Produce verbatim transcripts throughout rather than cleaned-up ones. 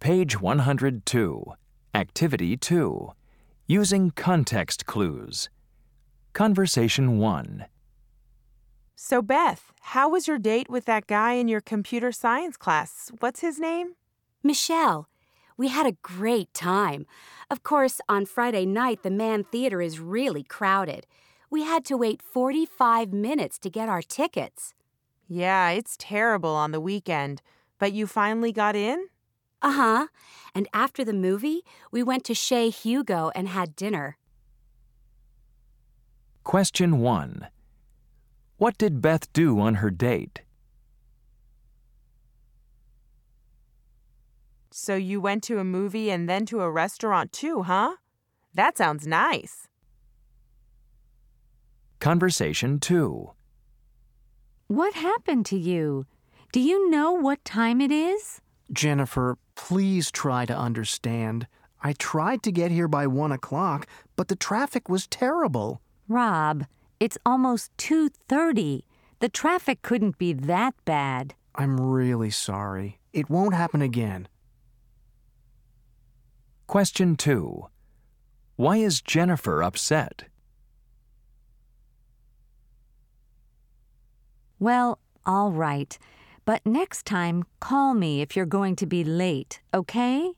Page one hundred two, Activity two, Using Context Clues. Conversation one. So, Beth, how was your date with that guy in your computer science class? What's his name? Michelle. We had a great time. Of course, on Friday night, the Mann Theater is really crowded. We had to wait forty-five minutes to get our tickets. Yeah, it's terrible on the weekend. But you finally got in? Uh-huh. And after the movie, we went to Chez Hugo and had dinner. Question one. What did Beth do on her date? So you went to a movie and then to a restaurant too, huh? That sounds nice. Conversation two. What happened to you? Do you know what time it is? Jennifer, please try to understand. I tried to get here by one o'clock, but the traffic was terrible. Rob, it's almost two thirty. The traffic couldn't be that bad. I'm really sorry. It won't happen again. Question two. Why is Jennifer upset? Well, all right. But next time, call me if you're going to be late, okay?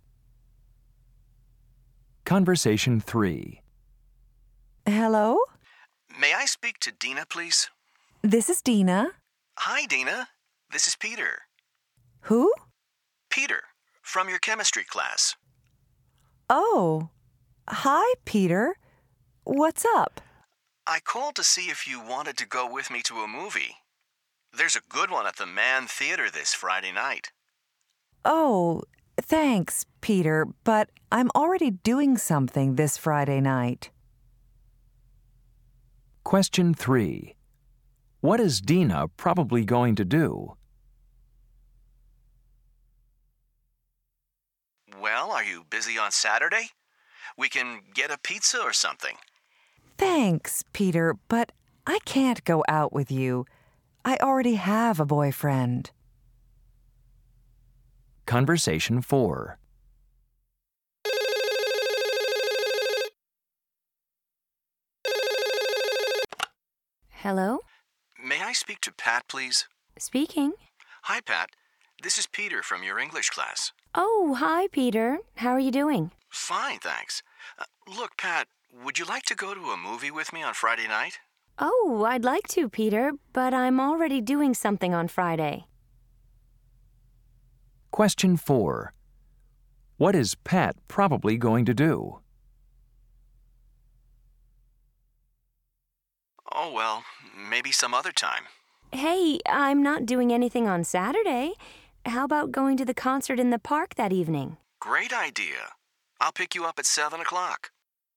Conversation three. Hello? May I speak to Dina, please? This is Dina. Hi, Dina. This is Peter. Who? Peter, from your chemistry class. Oh. Hi, Peter. What's up? I called to see if you wanted to go with me to a movie. There's a good one at the Mann Theater this Friday night. Oh, thanks, Peter, but I'm already doing something this Friday night. Question three. What is Dina probably going to do? Well, are you busy on Saturday? We can get a pizza or something. Thanks, Peter, but I can't go out with you. I already have a boyfriend. Conversation four. Hello? May I speak to Pat, please? Speaking. Hi, Pat. This is Peter from your English class. Oh, hi, Peter. How are you doing? Fine, thanks. Uh, look, Pat, would you like to go to a movie with me on Friday night? Oh, I'd like to, Peter, but I'm already doing something on Friday. Question four. What is Pat probably going to do? Oh, well, maybe some other time. Hey, I'm not doing anything on Saturday. How about going to the concert in the park that evening? Great idea. I'll pick you up at seven o'clock.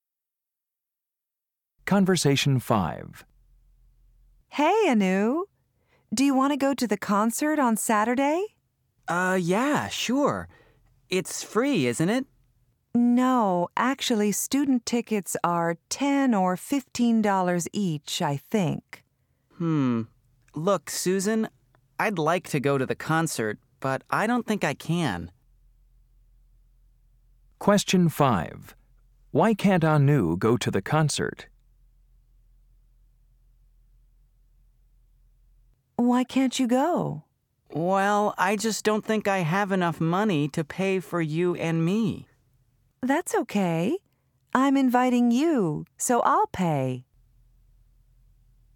Conversation five. Hey, Anu. Do you want to go to the concert on Saturday? Uh, yeah, sure. It's free, isn't it? No, actually, student tickets are ten or fifteen dollars each, I think. Hmm. Look, Susan, I'd like to go to the concert, but I don't think I can. Question five. Why can't Anu go to the concert? Why can't you go? Well, I just don't think I have enough money to pay for you and me. That's okay. I'm inviting you, so I'll pay.